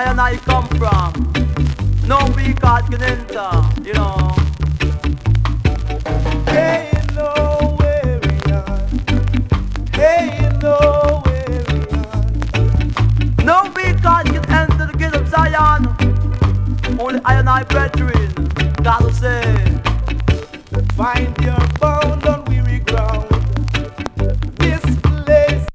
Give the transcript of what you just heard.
I and I come from. No weak heart can enter, you know. Hey, you know where we are. Hey, you know where we are. No weak heart can enter the gate of Zion. Only I and I brethren, gotta say. Find your bound